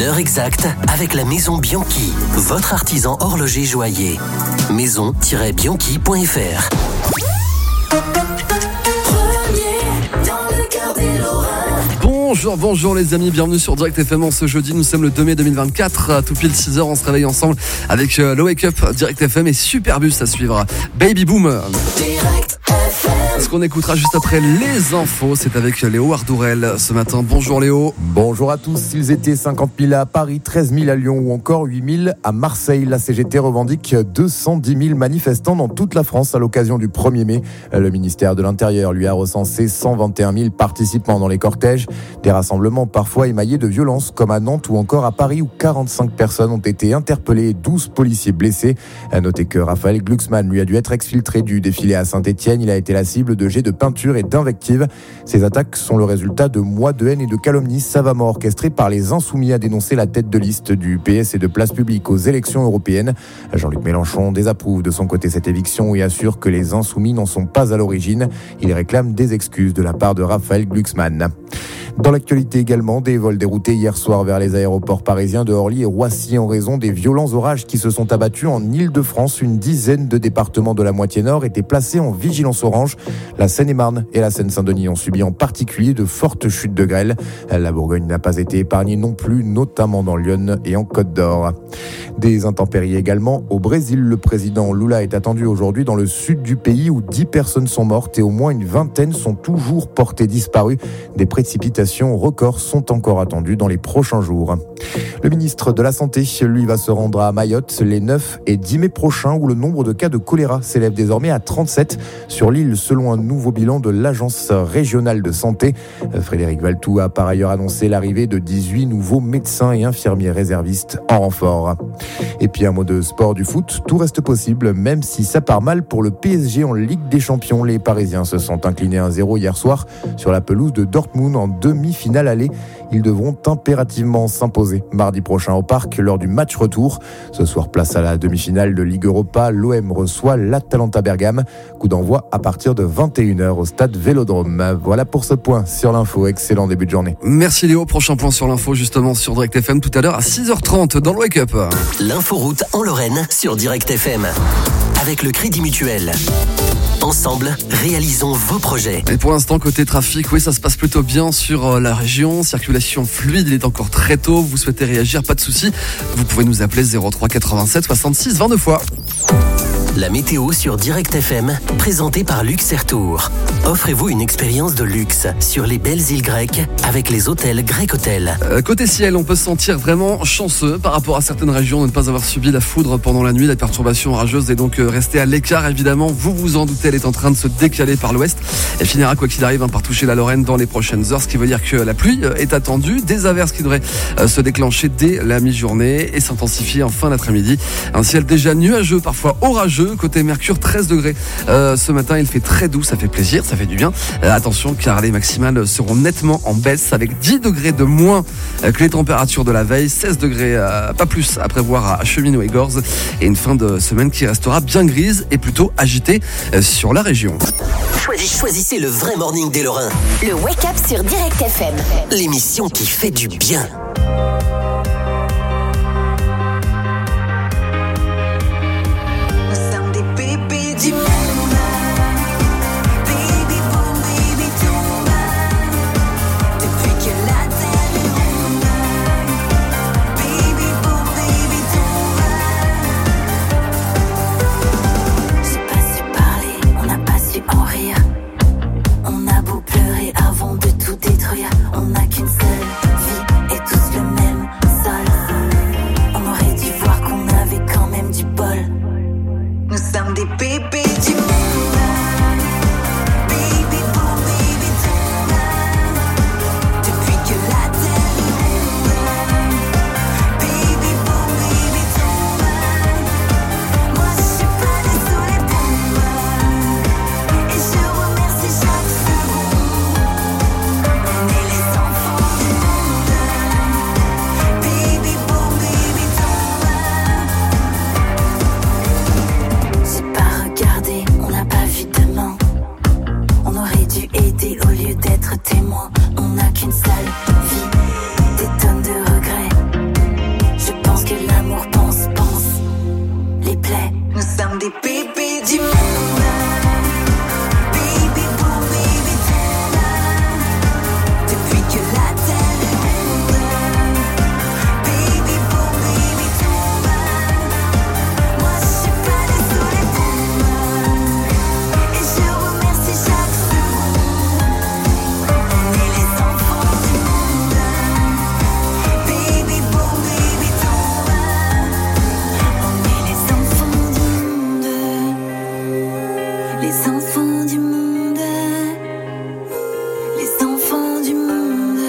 l'heure exacte avec la Maison Bianchi, votre artisan horloger joaillier. maison-bianchi.fr. Bonjour les amis, bienvenue sur Direct FM en ce jeudi, nous sommes le 2 mai 2024, à tout pile 6h, on se réveille ensemble avec le Wake Up Direct FM et Superbus à suivre. Baby Boom. Direct FM. Ce qu'on écoutera juste après les infos, c'est avec Léo Ardourel ce matin. Bonjour Léo. Bonjour à tous, ils étaient 50 000 à Paris, 13 000 à Lyon ou encore 8 000 à Marseille. La CGT revendique 210 000 manifestants dans toute la France à l'occasion du 1er mai. Le ministère de l'Intérieur lui a recensé 121 000 participants dans les cortèges. Des rassemblements parfois émaillés de violences comme à Nantes ou encore à Paris où 45 personnes ont été interpellées et 12 policiers blessés. À noter que Raphaël Glucksmann lui a dû être exfiltré du défilé à Saint-Etienne. Il a été la cible de jets de peinture et d'invectives. Ces attaques sont le résultat de mois de haine et de calomnies savamment orchestrées par les Insoumis, a dénoncé la tête de liste du PS et de Place Publique aux élections européennes. Jean-Luc Mélenchon désapprouve de son côté cette éviction et assure que les Insoumis n'en sont pas à l'origine. Il réclame des excuses de la part de Raphaël Glucksmann. Dans l'actualité également, des vols déroutés hier soir vers les aéroports parisiens de Orly et Roissy en raison des violents orages qui se sont abattus en Île-de-France. Une dizaine de départements de la moitié nord étaient placés en vigilance orange. La Seine-et-Marne et la Seine-Saint-Denis ont subi en particulier de fortes chutes de grêle. La Bourgogne n'a pas été épargnée non plus, notamment dans l'Yonne et en Côte d'Or. Des intempéries également au Brésil. Le président Lula est attendu aujourd'hui dans le sud du pays où 10 personnes sont mortes et au moins une vingtaine sont toujours portées disparues. Des précipitations records sont encore attendues dans les prochains jours. Le ministre de la Santé, lui, va se rendre à Mayotte les 9 et 10 mai prochains où le nombre de cas de choléra s'élève désormais à 37 sur l'île selon un nouveau bilan de l'Agence régionale de santé. Frédéric Valtou a par ailleurs annoncé l'arrivée de 18 nouveaux médecins et infirmiers réservistes en renfort. Et puis un mot de sport du foot, tout reste possible même si ça part mal pour le PSG en Ligue des Champions. Les Parisiens se sont inclinés 1-0 hier soir sur la pelouse de Dortmund en demi-finale aller. Ils devront impérativement s'imposer mardi prochain au Parc lors du match retour. Ce soir, place à la demi-finale de Ligue Europa. L'OM reçoit l'Atalanta Bergame. Coup d'envoi à partir de 21h au stade Vélodrome. Voilà pour ce point sur l'info. Excellent début de journée. Merci Léo. Prochain point sur l'info justement sur Direct FM tout à l'heure à 6h30 dans le Wake Up. L'inforoute en Lorraine sur Direct FM. Avec le Crédit Mutuel. Ensemble, réalisons vos projets. Et pour l'instant, côté trafic, oui, ça se passe plutôt bien sur la région. Circulation fluide, il est encore très tôt. Vous souhaitez réagir, pas de souci. Vous pouvez nous appeler 03 87 66 22 fois. La météo sur Direct FM, présentée par Luxair-Tour. Offrez-vous une expérience de luxe sur les belles îles grecques avec les hôtels Grec Hotel. Côté ciel, on peut se sentir vraiment chanceux par rapport à certaines régions de ne pas avoir subi la foudre pendant la nuit. La perturbation orageuse est donc restée à l'écart. Évidemment, vous vous en doutez, elle est en train de se décaler par l'ouest. Elle finira, quoi qu'il arrive, par toucher la Lorraine dans les prochaines heures, ce qui veut dire que la pluie est attendue. Des averses qui devraient se déclencher dès la mi-journée et s'intensifier en fin d'après-midi. Un ciel déjà nuageux, parfois orageux. Côté Mercure, 13 degrés. Ce matin, il fait très doux, ça fait plaisir, ça fait du bien. Attention, car les maximales seront nettement en baisse avec 10 degrés de moins que les températures de la veille. 16 degrés, pas plus, à prévoir à Cheminot et Gorze. Et une fin de semaine qui restera bien grise et plutôt agitée sur la région. Choisissez le vrai morning des Lorrains. Le Wake Up sur Direct FM. L'émission qui fait du bien. On n'a qu'une seule vie et tous le même sol. On aurait dû voir qu'on avait quand même du bol. Nous sommes des bébés du monde. Baby boom, baby doom. Depuis que la terre est ronde. Baby boom, baby doom. Moi je suis pas née sous les bombes. Et je remercie chaque seconde. On est les enfants du monde. Baby boom, baby doom. J'ai pas regardé, on n'a pas vu demain. On aurait dû aider au lieu d'être témoin. On n'a qu'une seule vie, des tonnes de regrets. sommes des bébés du monde. Baby boom, baby tonight. Depuis que la terre est ronde. Baby boom, baby tonight. Moi je suis pas née sous les bombes. Et je remercie chaque seconde. On est les enfants du monde. Baby boom, baby tonight. On est les enfants du monde. Les enfants du monde. Les enfants du monde.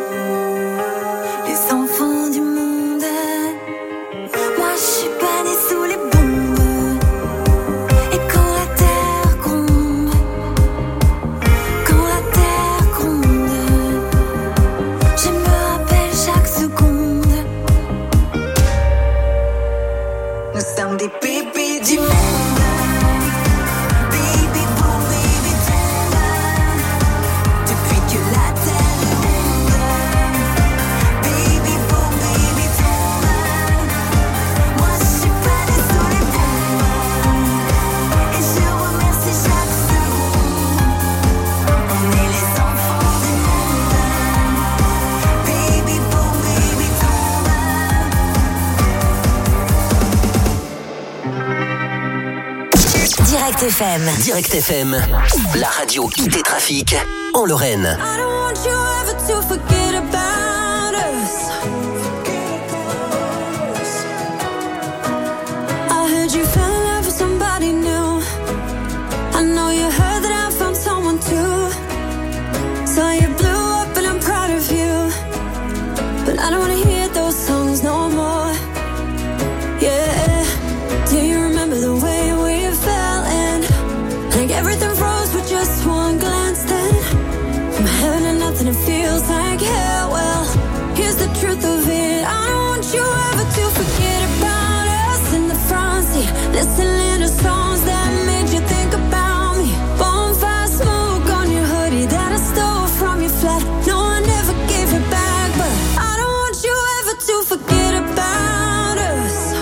Les enfants du monde. Moi je suis pas née sous les bombes. Et quand la terre gronde, quand la terre gronde, je me rappelle chaque seconde. Nous sommes des bébés du monde. Baby boom, baby tonight. Depuis que la terre est ronde. Baby boom, baby tonight. Moi je suis pas née sous les bombes. Et je remercie chaque seconde. On est les enfants du monde. Baby boom, baby tonight. Direct FM. Direct FM, la radio IT Trafic en Lorraine. I don't want you ever to forget about us. I heard you fell in love with somebody new. I know you heard that I found someone too. So you blew up and I'm proud of you. But I don't wanna hear those songs no more. Yeah. Do you remember the way we fell in? Like everything froze with just one glance then. From heaven to nothing it feels like hell. Well, here's the truth of it. I don't want you ever to forget about us in the front seat. Listening to songs that made you think about me. Bonfire smoke on your hoodie that I stole from your flat. No, I never gave it back, but I don't want you ever to forget about us.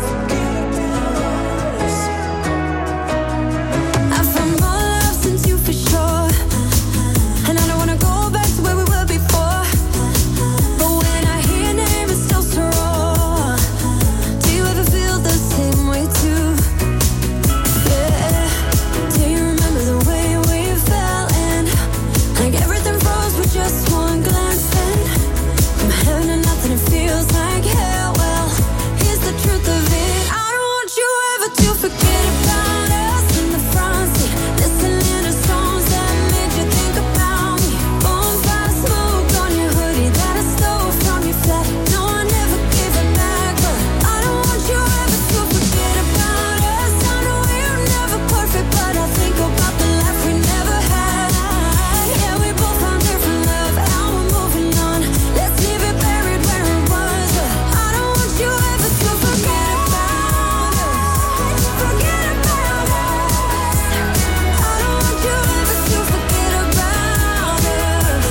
I found more love since you for sure. And I don't wanna go back to where we were before. But when I hear your name, it's still so raw. Do you ever feel the same way too? Yeah. Do you remember the way we fell in? Like everything froze with just one glance then. From heaven to nothing, it feels like hell. Well, here's the truth of it. I don't want you ever to forget about us in the front seat. Listening to songs that made you think about me. Bonfire smoke on your hoodie that I stole from your flat. No, I never gave it back, but I don't want you ever to forget about us. I know we're never perfect, but I think about the life we never had. Yeah, we both found different love, now we're moving on. Let's leave it buried where it was, but I don't want you ever to forget about us. Forget about us. I don't want you ever to forget about us.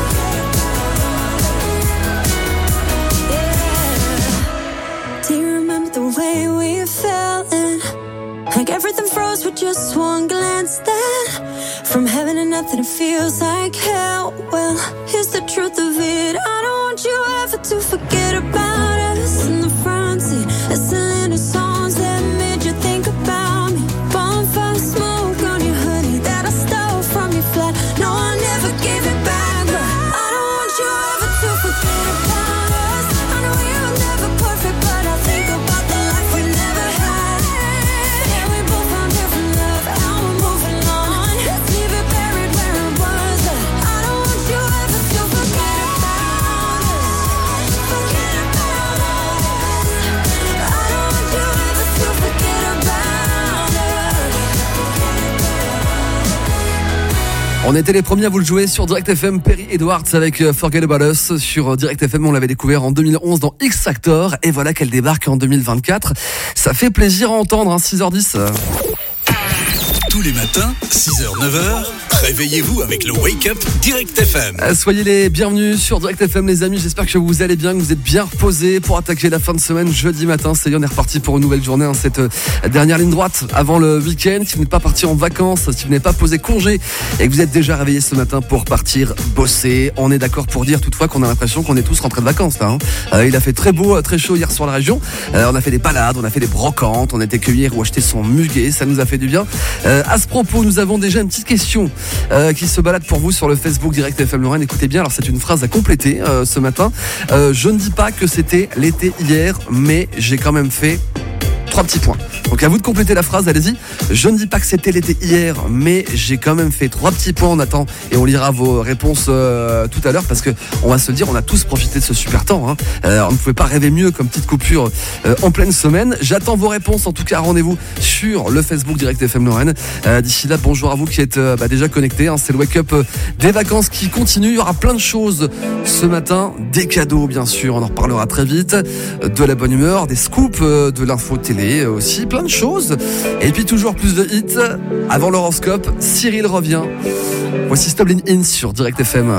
Yeah. Do you remember the way we fell in? Like everything froze with just one glance then. From heaven to nothing, it feels like hell. Well, here's the truth of it. I don't want you ever to forget about us in the front seat. Listening to songs that made you think about me. Bonfire smoke on your hoodie that I stole from your flat. No, I never gave it back, but I don't want you ever to forget about us. I know we were never perfect, but I think about the life we never had. Yeah, we both found different love, now we're moving on. Let's leave it buried where it was, but I don't want you ever to forget about us. Forget about us. I don't want you ever to forget about us. On était les premiers à vous le jouer sur Direct FM. Perry Edwards avec Forget About Us sur Direct FM. On l'avait découvert en 2011 dans X Factor. Et voilà qu'elle débarque en 2024. Ça fait plaisir à entendre, hein, 6h10. Tous les matins, 6h, 9h, Réveillez-vous avec le Wake Up Direct FM. Soyez les bienvenus sur Direct FM les amis, j'espère que vous allez bien, que vous êtes bien reposés pour attaquer la fin de semaine jeudi matin. Ça y est, on est reparti pour une nouvelle journée, cette dernière ligne droite avant le week-end. Si vous n'êtes pas parti en vacances, si vous n'avez pas posé congé et que vous êtes déjà réveillé ce matin pour partir bosser, on est d'accord pour dire toutefois qu'on a l'impression qu'on est tous rentrés de vacances là. Il a fait très beau, très chaud hier sur la région. On a fait des balades, on a fait des brocantes, on a été cueillir ou acheter son muguet, ça nous a fait du bien. À ce propos, nous avons déjà une petite question qui se balade pour vous sur le Facebook Direct FM Lorraine. Écoutez bien, alors c'est une phrase à compléter ce matin. Je ne dis pas que c'était l'été hier, mais j'ai quand même fait 3 petits points. Donc à vous de compléter la phrase, allez-y. Je ne dis pas que c'était l'été hier, mais j'ai quand même fait 3 petits points. On attend et on lira vos réponses tout à l'heure parce que on va se dire, on a tous profité de ce super temps. On ne pouvait pas rêver mieux comme petite coupure en pleine semaine. J'attends vos réponses. En tout cas, rendez-vous sur le Facebook Direct FM Lorraine. D'ici là, bonjour à vous qui êtes déjà connectés. C'est le wake-up des vacances qui continue. Il y aura plein de choses ce matin. Des cadeaux, bien sûr. On en reparlera très vite. De la bonne humeur, des scoops, de l'info télé aussi. Plein de choses. Et puis toujours plus de hits. Avant l'horoscope, Cyril revient. Voici Stoblin In sur Direct FM.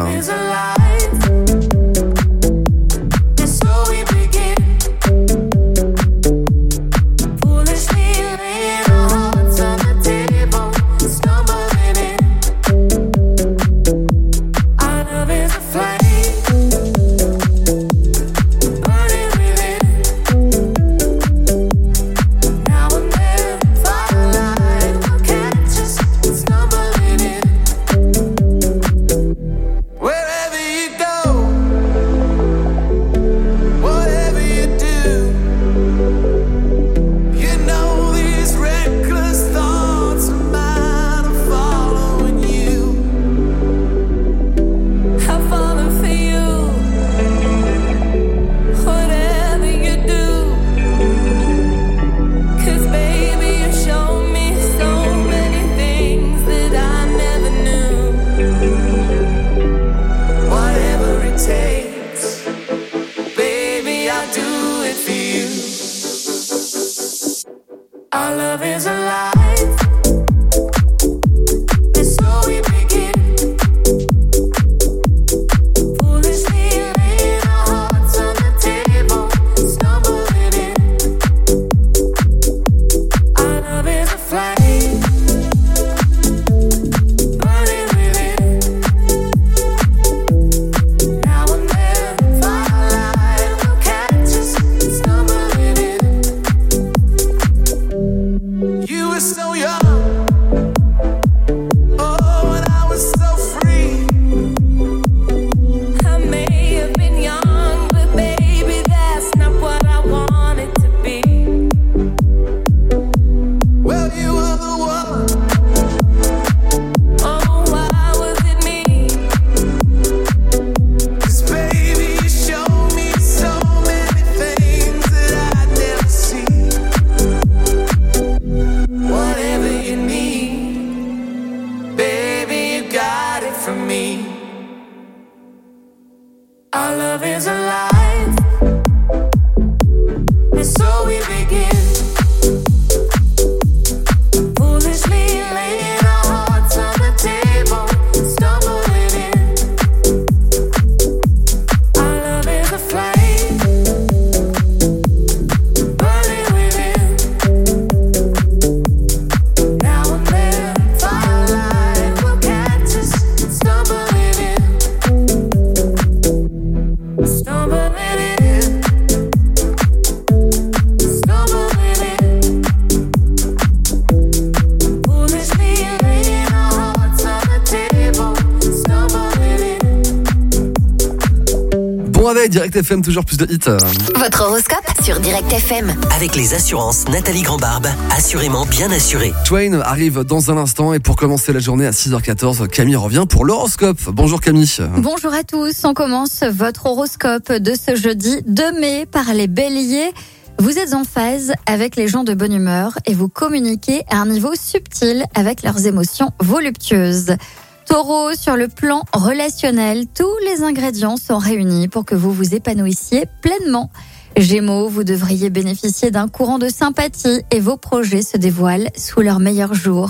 Direct FM, toujours plus de hits. Votre horoscope sur Direct FM. Avec les assurances Nathalie Grandbarbe, assurément bien assuré. Twain arrive dans un instant et pour commencer la journée à 6h14, Camille revient pour l'horoscope. Bonjour Camille. Bonjour à tous, on commence votre horoscope de ce jeudi 2 mai par les béliers. Vous êtes en phase avec les gens de bonne humeur et vous communiquez à un niveau subtil avec leurs émotions voluptueuses. Taureau, sur le plan relationnel, tous les ingrédients sont réunis pour que vous vous épanouissiez pleinement. Gémeaux, vous devriez bénéficier d'un courant de sympathie et vos projets se dévoilent sous leur meilleur jour.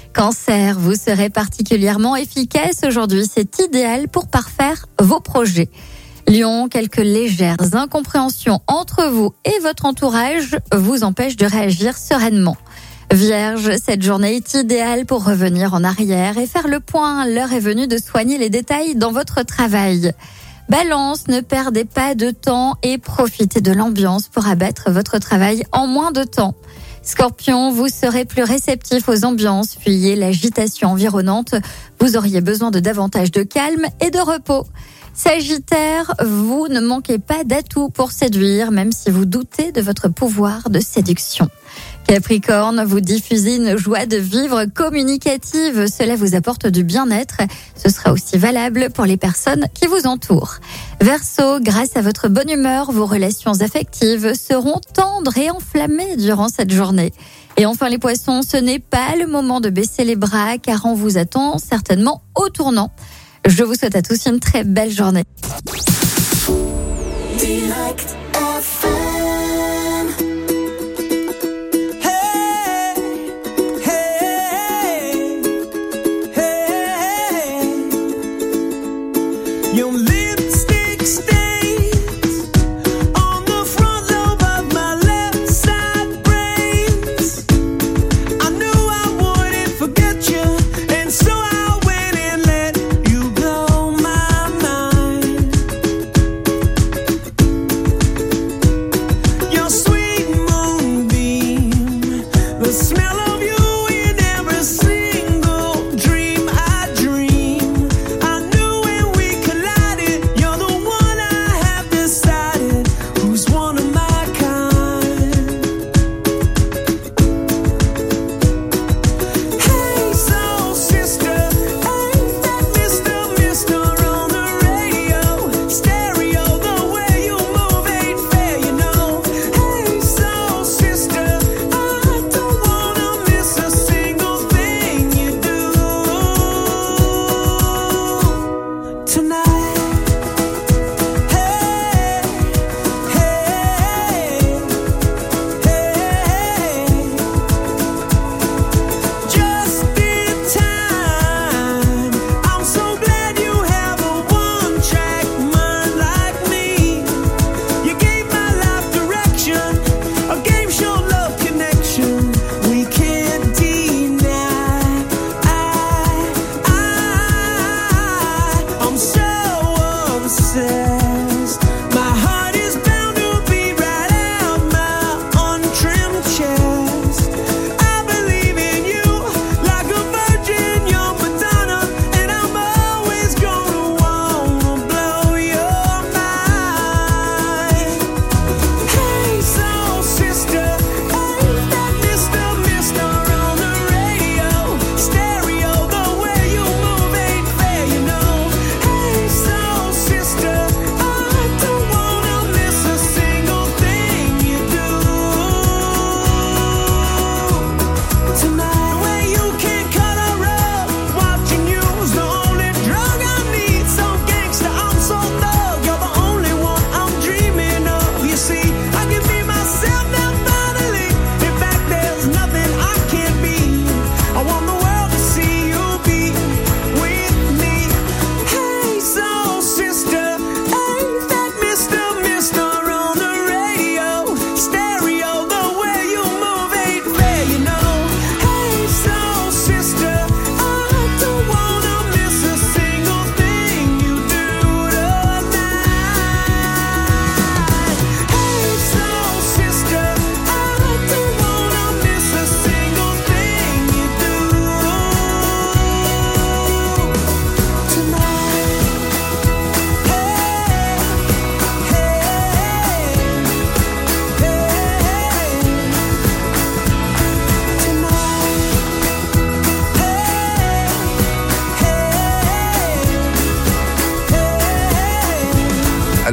Cancer, vous serez particulièrement efficace aujourd'hui. C'est idéal pour parfaire vos projets. Lion, quelques légères incompréhensions entre vous et votre entourage vous empêchent de réagir sereinement. Vierge, cette journée est idéale pour revenir en arrière et faire le point. L'heure est venue de soigner les détails dans votre travail. Balance, ne perdez pas de temps et profitez de l'ambiance pour abattre votre travail en moins de temps. Scorpion, vous serez plus réceptif aux ambiances, fuyez l'agitation environnante. Vous auriez besoin de davantage de calme et de repos. Sagittaire, vous ne manquez pas d'atouts pour séduire, même si vous doutez de votre pouvoir de séduction. Capricorne, vous diffusez une joie de vivre communicative. Cela vous apporte du bien-être. Ce sera aussi valable pour les personnes qui vous entourent. Verseau, grâce à votre bonne humeur, vos relations affectives seront tendres et enflammées durant cette journée. Et enfin les poissons, ce n'est pas le moment de baisser les bras car on vous attend certainement au tournant. Je vous souhaite à tous une très belle journée. Direct FM. Your lipstick stains on the front lobe of my left side brains. I knew I wouldn't forget you, and so I went and let you blow my mind.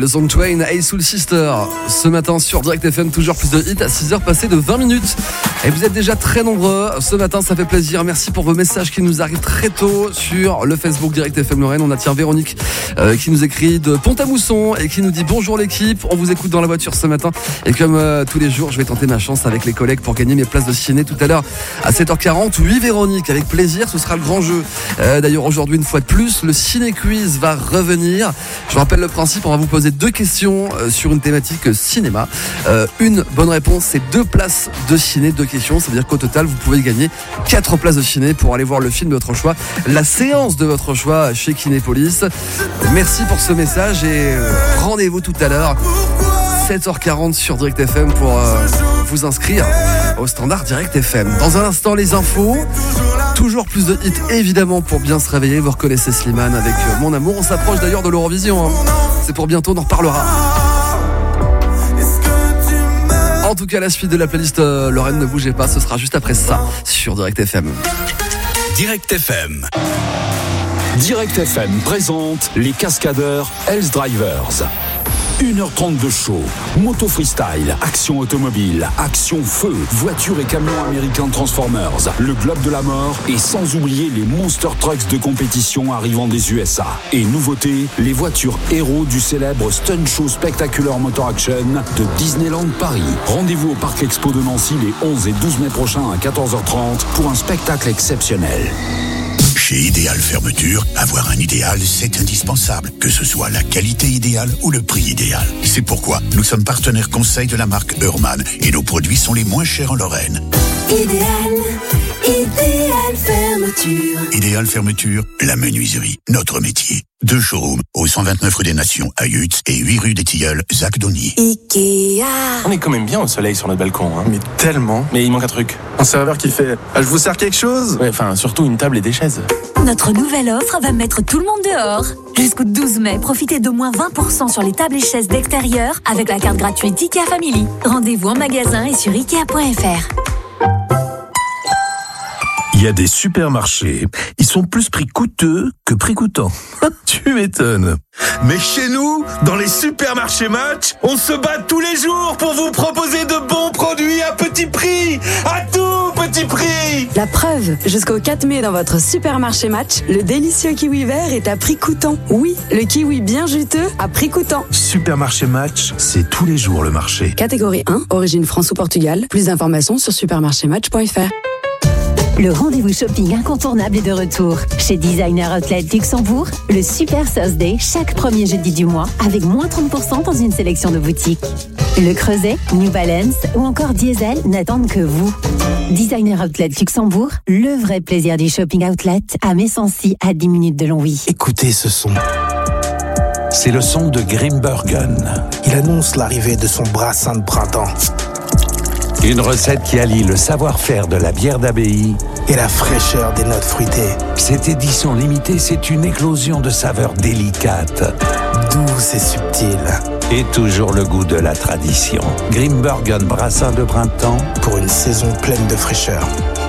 le son de Twain, Hey Soul Sister. Ce matin sur Direct FM, toujours plus de hits à 6h passées de 20 minutes. Et vous êtes déjà très nombreux. Ce matin, ça fait plaisir. Merci pour vos messages qui nous arrivent très tôt sur le Facebook Direct FM Lorraine. On a Véronique qui nous écrit de Pont-à-Mousson et qui nous dit bonjour l'équipe. On vous écoute dans la voiture ce matin. Et comme tous les jours, je vais tenter ma chance avec les collègues pour gagner mes places de ciné tout à l'heure à 7h40. Oui, Véronique, avec plaisir, ce sera le grand jeu. D'ailleurs, aujourd'hui, une fois de plus, le Ciné Quiz va revenir. Je vous rappelle le principe, on va vous poser 2 questions sur une thématique cinéma. Une bonne réponse, c'est 2 places de ciné, 2 questions. Ça veut dire qu'au total, vous pouvez gagner 4 places de ciné pour aller voir le film de votre choix, la séance de votre choix chez Kinépolis. Merci pour ce message et rendez-vous tout à l'heure, 7h40 sur Direct FM pour vous inscrire au standard Direct FM. Dans un instant, les infos. Toujours plus de hits, évidemment, pour bien se réveiller. Vous reconnaissez Slimane avec Mon Amour. On s'approche d'ailleurs de l'Eurovision. C'est pour bientôt, on en reparlera. En tout cas, la suite de la playlist Lorraine, ne bougez pas, ce sera juste après ça sur Direct FM. Direct FM. Direct FM présente les cascadeurs Hells Drivers. 1h30 de show, moto freestyle, action automobile, action feu, voitures et camions américains Transformers, le globe de la mort et sans oublier les monster trucks de compétition arrivant des USA. Et nouveauté, les voitures héros du célèbre Stunt Show Spectacular Motor Action de Disneyland Paris. Rendez-vous au Parc Expo de Nancy les 11 et 12 mai prochains à 14h30 pour un spectacle exceptionnel. Chez Idéal Fermeture, avoir un idéal, c'est indispensable, que ce soit la qualité idéale ou le prix idéal. C'est pourquoi nous sommes partenaires conseil de la marque Hurman et nos produits sont les moins chers en Lorraine. Idéal Fermeture. Idéal Fermeture, la menuiserie, notre métier. 2 showrooms au 129 rue des Nations à Yutz et 8 rue des Tilleuls, Zac-Dony. Ikea. On est quand même bien au soleil sur notre balcon, hein. Mais tellement. Mais il manque un truc. Un serveur qui fait « Je vous sers quelque chose ?» Ouais, enfin, surtout une table et des chaises. Notre nouvelle offre va mettre tout le monde dehors. Jusqu'au 12 mai, profitez d'au moins 20% sur les tables et chaises d'extérieur avec la carte gratuite IKEA Family. Rendez-vous en magasin et sur Ikea.fr. Il y a des supermarchés, ils sont plus prix coûteux que prix coûtant. Tu m'étonnes. Mais chez nous, dans les supermarchés Match, on se bat tous les jours pour vous proposer de bons produits à petit prix. À tout petit prix. La preuve, jusqu'au 4 mai dans votre supermarché Match, le délicieux kiwi vert est à prix coûtant. Oui, le kiwi bien juteux à prix coûtant. Supermarché Match, c'est tous les jours le marché. Catégorie 1, origine France ou Portugal. Plus d'informations sur supermarchématch.fr. Le rendez-vous shopping incontournable est de retour. Chez Designer Outlet Luxembourg, le Super Sauce Day chaque premier jeudi du mois avec moins 30% dans une sélection de boutiques. Le Creuset, New Balance ou encore Diesel n'attendent que vous. Designer Outlet Luxembourg, le vrai plaisir du shopping outlet à Messancy à 10 minutes de Longwy. Écoutez ce son. C'est le son de Grimbergen. Il annonce l'arrivée de son brassin de printemps. Une recette qui allie le savoir-faire de la bière d'abbaye et la fraîcheur des notes fruitées. Cette édition limitée, c'est une éclosion de saveurs délicates, douces et subtiles. Et toujours le goût de la tradition. Grimbergen brassin de printemps pour une saison pleine de fraîcheur.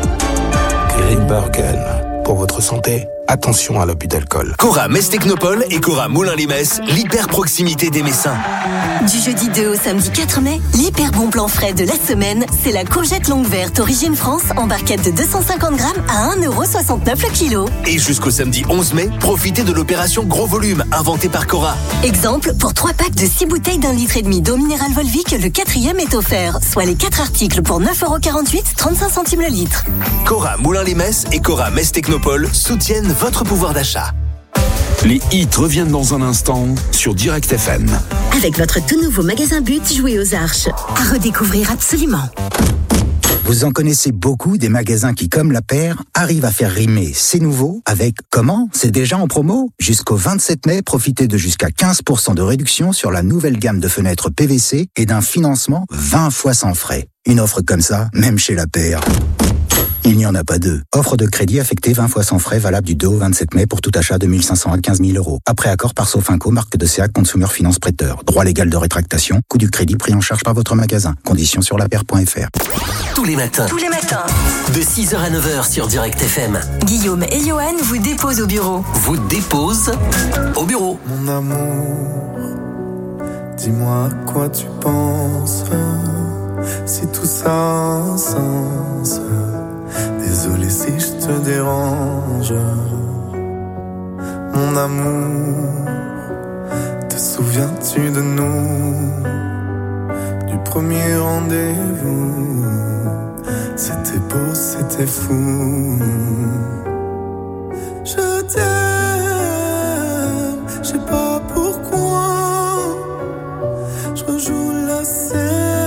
Grimbergen, pour votre santé. Attention à l'abus d'alcool. Cora Metz Technopole et Cora Moulins-les-Metz, l'hyper proximité des Messins. Du jeudi 2 au samedi 4 mai, l'hyper bon plan frais de la semaine, c'est la courgette longue verte Origine France en barquette de 250 grammes à 1,69€ le kilo. Et jusqu'au samedi 11 mai, profitez de l'opération Gros Volume, inventée par Cora. Exemple, pour 3 packs de 6 bouteilles d'1,5 litre d'eau minérale Volvic, le 4e est offert, soit les 4 articles pour 9,48€, 35 centimes le litre. Cora Moulins-les-Metz et Cora Metz Technopole soutiennent votre pouvoir d'achat. Les hits reviennent dans un instant sur Direct FM. Avec votre tout nouveau magasin But, jouez aux Arches. À redécouvrir absolument. Vous en connaissez beaucoup des magasins qui, comme la paire, arrivent à faire rimer c'est nouveau avec comment c'est déjà en promo. Jusqu'au 27 mai, profitez de jusqu'à 15% de réduction sur la nouvelle gamme de fenêtres PVC et d'un financement 20 fois sans frais. Une offre comme ça, même chez la paire, il n'y en a pas deux. Offre de crédit affectée 20 fois sans frais, valable du 2 au 27 mai pour tout achat de 1 500 à 15 000 €. Après accord par Sofinco, marque de CA Consumer Finance Prêteur. Droit légal de rétractation, coût du crédit pris en charge par votre magasin. Conditions sur lapaire.fr. Tous les matins. Tous les matins. De 6h à 9h sur Direct FM. Guillaume et Johan vous déposent au bureau. Vous déposent au bureau. Mon amour, Dis-moi à quoi tu penses, si tout ça a un sens. Désolé si je te dérange. Mon amour, te souviens-tu de nous? Du premier rendez-vous, c'était beau, c'était fou. Je t'aime, je sais pas pourquoi. Je rejoue la scène,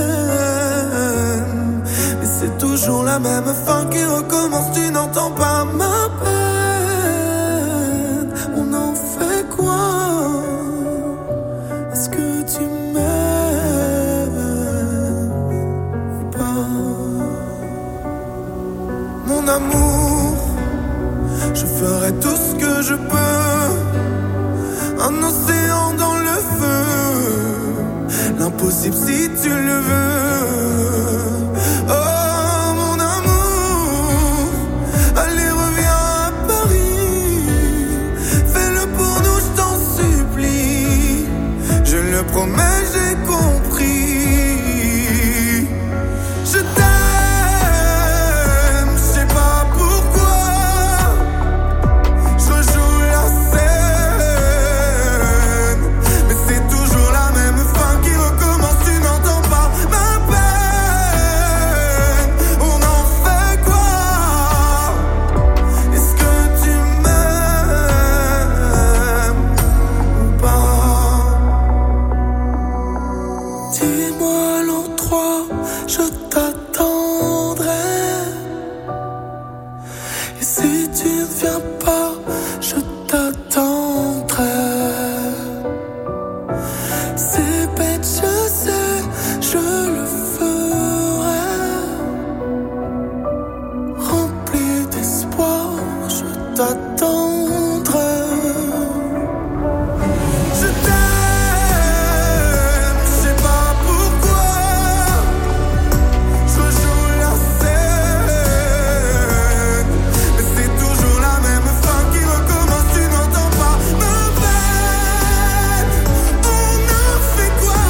mais c'est toujours la même fin qui recommence. Tu n'entends pas ma peine. On en fait quoi? Est-ce que tu m'aimes ou pas? Mon amour, je ferai tout ce que je peux. Un océan dans le feu, l'impossible si tu le veux. Oh mon amour, allez reviens à Paris. Fais-le pour nous, je t'en supplie. Je le promets, j'ai compris. Je t'aime, je sais pas pourquoi. Je joue la scène, mais c'est toujours la même fin qui recommence. Tu n'entends pas ma peine. On en fait quoi? Est-ce que tu m'aimes ou pas? Dis-moi l'endroit, je t'attendrai. Et si tu ne viens pas, je t'attendrai. C'est bête, je sais, je le ferai. Rempli d'espoir, je t'attendrai. Je t'aime, je sais pas pourquoi. Je joue la scène, mais c'est toujours la même fin qui recommence. Tu n'entends pas ma peine. On a fait quoi?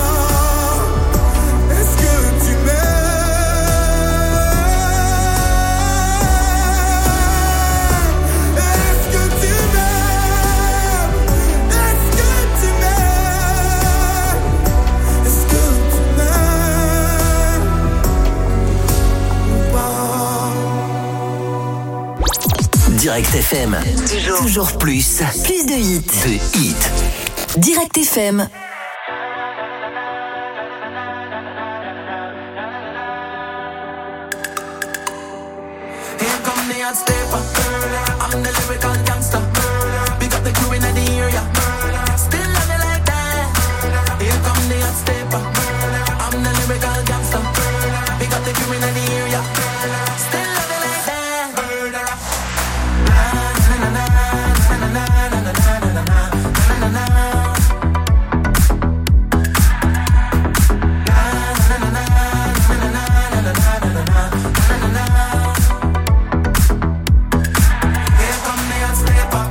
Est-ce que tu m'aimes? Est-ce que tu m'aimes? Est-ce que tu m'aimes? Est-ce que tu m'aimes ou pas? Direct FM. Toujours plus. Plus de hits. De hits. Direct FM. Here come the hot stepper. I'm the lyrical gangster. Big up the crew in the area. Still love it like that. Here come the hot stepper. I'm the lyrical gangster. Big up the crew in the area. Still love it like that. Here come the hot stepper.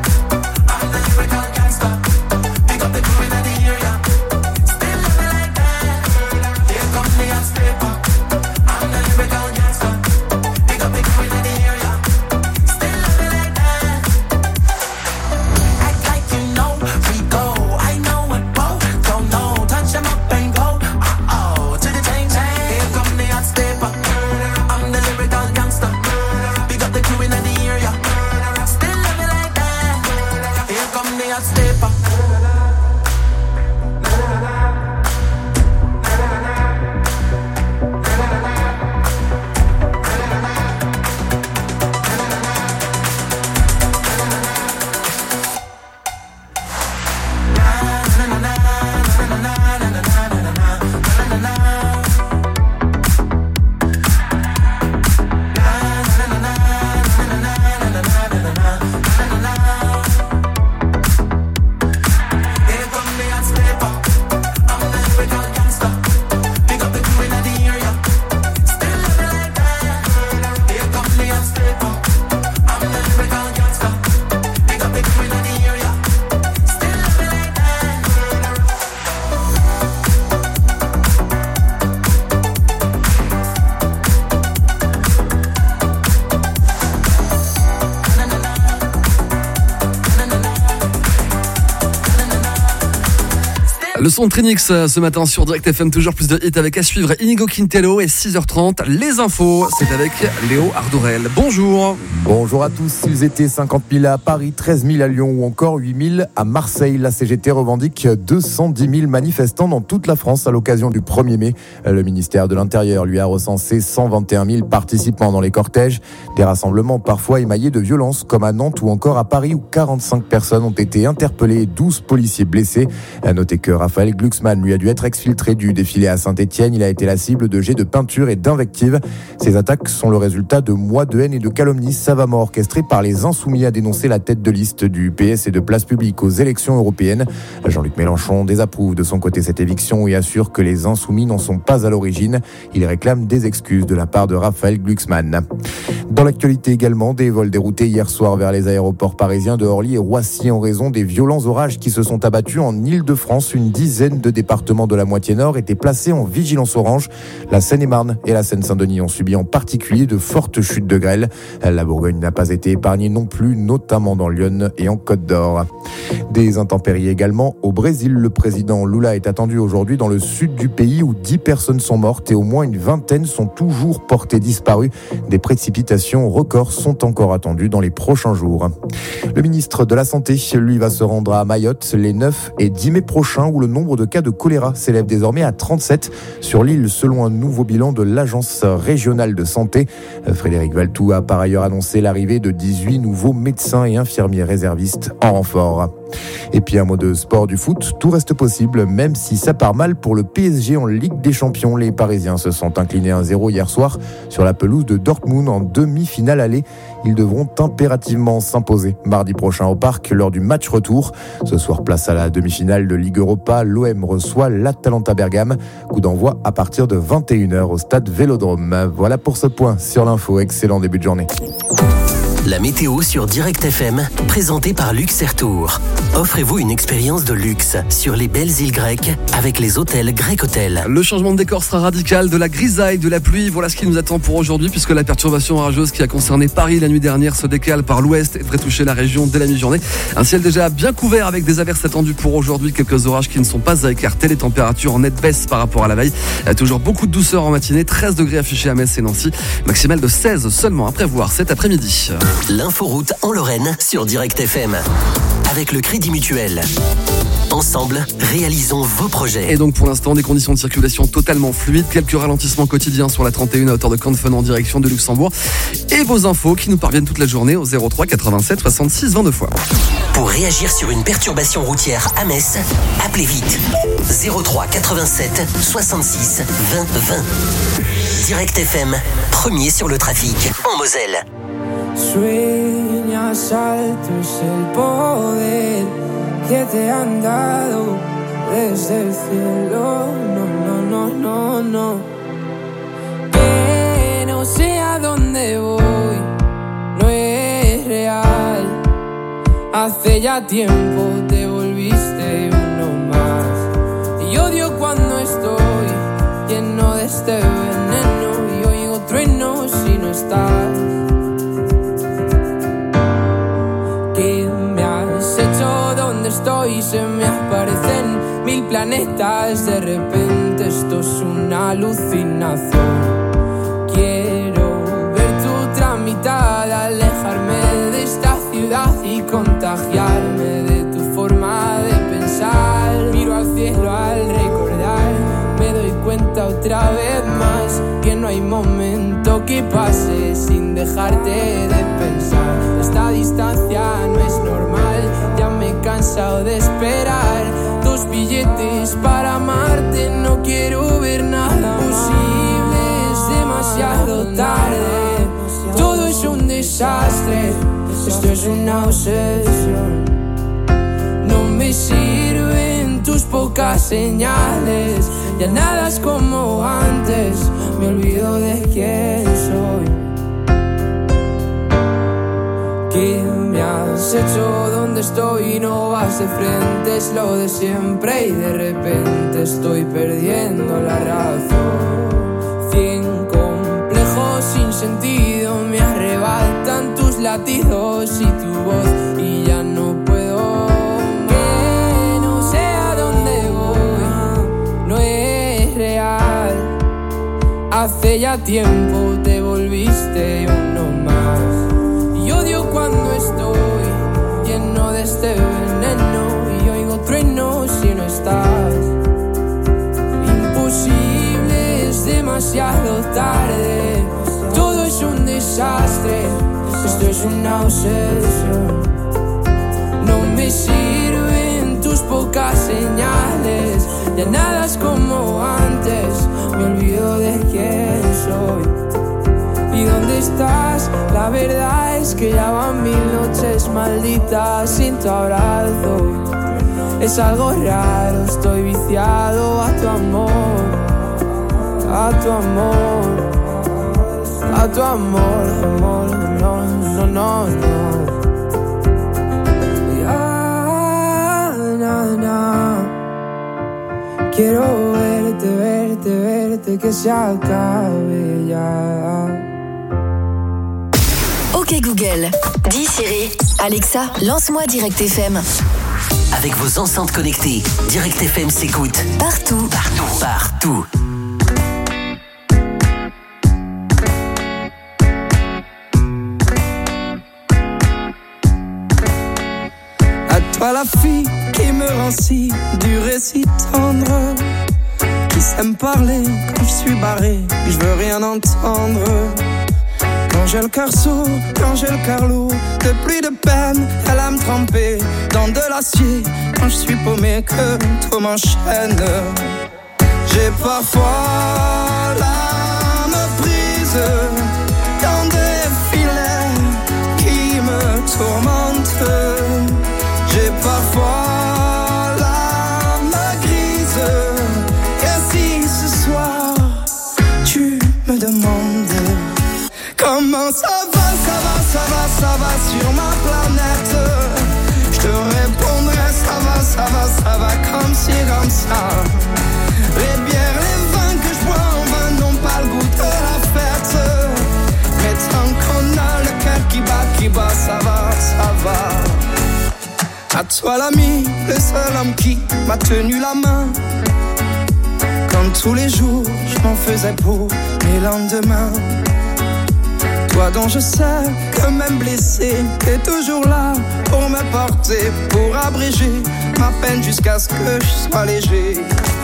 Le son de Trinix ce matin sur Direct FM, toujours plus de hits avec à suivre Inigo Quintero et 6h30. Les infos, c'est avec Léo Ardorel. Bonjour. Bonjour à tous. Ils étaient 50 000 à Paris, 13 000 à Lyon ou encore 8 000 à Marseille. La CGT revendique 210 000 manifestants dans toute la France à l'occasion du 1er mai. Le ministère de l'Intérieur lui a recensé 121 000 participants dans les cortèges. Des rassemblements parfois émaillés de violence comme à Nantes ou encore à Paris où 45 personnes ont été interpellées et 12 policiers blessés. À noter que Raphaël Glucksmann lui a dû être exfiltré du défilé à Saint-Etienne. Il a été la cible de jets de peinture et d'invectives. Ces attaques sont le résultat de mois de haine et de calomnies savamment orchestrées par les Insoumis, a dénoncé la tête de liste du PS et de Place Publique aux élections européennes. Jean-Luc Mélenchon désapprouve de son côté cette éviction et assure que les Insoumis n'en sont pas à l'origine. Il réclame des excuses de la part de Raphaël Glucksmann. Dans l'actualité également, des vols déroutés hier soir vers les aéroports parisiens de Orly et Roissy en raison des violents orages qui se sont abattus en Île-de-France. Une dizaine de départements de la moitié nord étaient placés en vigilance orange. La Seine-et-Marne et la Seine-Saint-Denis ont subi en particulier de fortes chutes de grêle. La Bourgogne n'a pas été épargnée non plus, notamment dans l'Yonne et en Côte d'Or. Des intempéries également au Brésil. Le président Lula est attendu aujourd'hui dans le sud du pays où 10 personnes sont mortes et au moins une vingtaine sont toujours portées disparues. Des précipitations records sont encore attendues dans les prochains jours. Le ministre de la Santé, lui, va se rendre à Mayotte les 9 et 10 mai prochains où le nombre de cas de choléra s'élève désormais à 37 sur l'île selon un nouveau bilan de l'Agence régionale de santé. Frédéric Valtou a par ailleurs annoncé l'arrivée de 18 nouveaux médecins et infirmiers réservistes en renfort. Et puis un mot de sport du foot, tout reste possible même si ça part mal pour le PSG en Ligue des Champions. Les Parisiens se sont inclinés 1-0 hier soir sur la pelouse de Dortmund en demi-finale aller. Ils devront impérativement s'imposer mardi prochain au Parc lors du match retour. Ce soir, place à la demi-finale de Ligue Europa. L'OM reçoit l'Atalanta Bergame. Coup d'envoi à partir de 21h au stade Vélodrome. Voilà pour ce point sur l'info. Excellent début de journée. La météo sur Direct FM, présentée par Luxair-Tour. Offrez-vous une expérience de luxe sur les belles îles grecques avec les hôtels Grec Hotel. Le changement de décor sera radical, de la grisaille, de la pluie. Voilà ce qui nous attend pour aujourd'hui puisque la perturbation orageuse qui a concerné Paris la nuit dernière se décale par l'ouest et devrait toucher la région dès la mi-journée. Un ciel déjà bien couvert avec des averses attendues pour aujourd'hui. Quelques orages qui ne sont pas à écarter. Les températures en nette baisse par rapport à la veille. Toujours beaucoup de douceur en matinée. 13 degrés affichés à Metz et Nancy. Maximale de 16 seulement à prévoir cet après-midi. L'inforoute en Lorraine sur Direct FM. Avec le Crédit Mutuel. Ensemble, réalisons vos projets. Et donc pour l'instant, des conditions de circulation totalement fluides. Quelques ralentissements quotidiens sur la 31 à hauteur de Canfin en direction de Luxembourg. Et vos infos qui nous parviennent toute la journée au 03 87 66 22 fois. Pour réagir sur une perturbation routière à Metz, appelez vite 03 87 66 20 20. Direct FM, premier sur le trafic en Moselle. Sueñas altos el poder que te han dado desde el cielo. No, no, no, no, no. Que no sé a dónde voy, no es real. Hace ya tiempo te volviste uno más. Y odio cuando estoy lleno de este veneno y oigo truenos si no estás. ¿Qué me has hecho? ¿Dónde estoy? Se me aparecen 1000 planetas. De repente esto es una alucinación. Quiero ver tu otra mitad, alejarme de esta ciudad y contagiarme de tu forma de pensar. Miro al cielo al recordar, me doy cuenta otra vez más que no hay momento que pase sin dejarte de pensar. Esta distancia no es normal, ya me he cansado de esperar. 2 billetes para amarte, no quiero ver nada posible, es demasiado tarde. Todo es un desastre, esto es una obsesión. No me sirven tus pocas señales, ya nada es como antes, me olvido de quién soy. ¿Qué me has hecho? ¿Dónde estoy? No vas de frente, es lo de siempre y de repente estoy perdiendo la razón. 100 complejos sin sentido me arrebatan tus latidos y tu voz y ya no puedo. Que no sé a dónde voy, hacía tiempo te volviste uno más. Y odio cuando estoy lleno de este veneno y oigo truenos si no estás. Imposible, es demasiado tarde. Todo es un desastre. Esto es una obsesión. No me sirven tus pocas señales. Ya nada es como antes. Me olvido de quién soy. ¿Y dónde estás? La verdad es que ya van 1000 noches malditas sin tu abrazo. Es algo raro, estoy viciado a tu amor. A tu amor. A tu amor, amor, no, no, no, no. Ya, na, na. Quiero verte, verte, verte, que se acabe ya. Ok Google, dis Siri, Alexa, lance-moi Direct FM. Avec vos enceintes connectées, Direct FM s'écoute Partout. partout, partout. Toi la fille qui me rend si dur et si tendre, qui sait me parler quand je suis barré, que je veux rien entendre. Quand j'ai le cœur sourd, quand j'ai le cœur lourd, de pluie de peine, elle aime tremper dans de l'acier. Quand je suis paumé, que tout m'enchaîne. J'ai parfois l'âme prise dans des filets qui me tourmentent. J'ai parfois l'âme grise. Et si ce soir tu me demandes comment ça va, ça va, ça va, ça va sur ma planète, je te répondrai ça va, ça va, ça va comme ci, comme ça. Les bières, les vins que je bois en vain n'ont pas le goût de la fête. Mais tant qu'on a le cœur qui bat, ça va, ça va. À toi l'ami, le seul homme qui m'a tenu la main. Comme tous les jours, je m'en faisais pour mes lendemains. Toi dont je sais que même blessé, t'es toujours là pour me porter, pour abréger ma peine jusqu'à ce que je sois léger.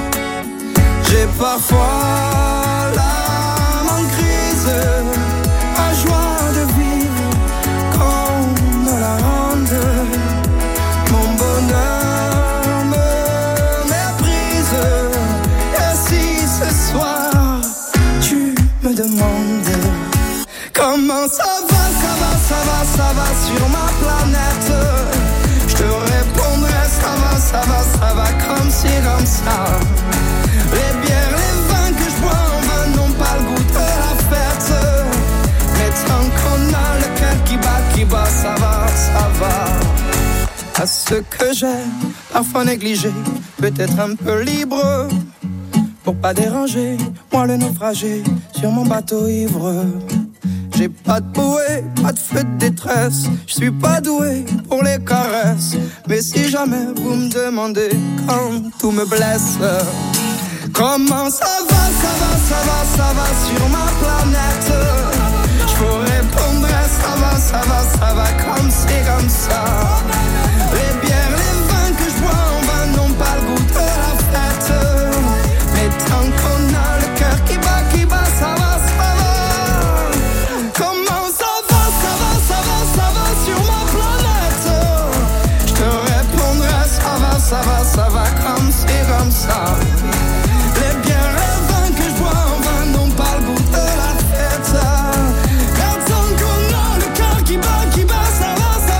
J'ai parfois l'âme en crise, ma joie de vivre qu'on me la rende. Mon bonheur me méprise. Et si ce soir tu me demandes comment ça va, ça va, ça va, ça va sur ma planète, je te répondrai ça va, ça va, ça va comme ci, comme ça. Les bières, les vins que je bois en vain n'ont pas le goût de la fête. Mais tant qu'on a le cœur qui bat, ça va, ça va. À ce que j'ai parfois négligé, peut-être un peu libre, pour pas déranger, moi le naufragé sur mon bateau ivre. J'ai pas de bouée, pas de feu de détresse, je suis pas doué pour les caresses. Mais si jamais vous me demandez quand tout me blesse, comment ça va, ça va, ça va, ça va sur ma planète, je vous répondrai ça va, ça va, ça va comme c'est comme ça. Les bières, les vins que je bois en vain n'ont pas le goût de la fête. Mais tant qu'on a le cœur qui bat, ça va, ça va. Comment ça va, ça va, ça va, ça va sur ma planète, je te répondrai ça va, ça va, ça va comme c'est comme ça. Les bières, les vins que je bois en vain n'ont pas le goût de la fête. Mais tant qu'on a le cœur qui bat, ça va, ça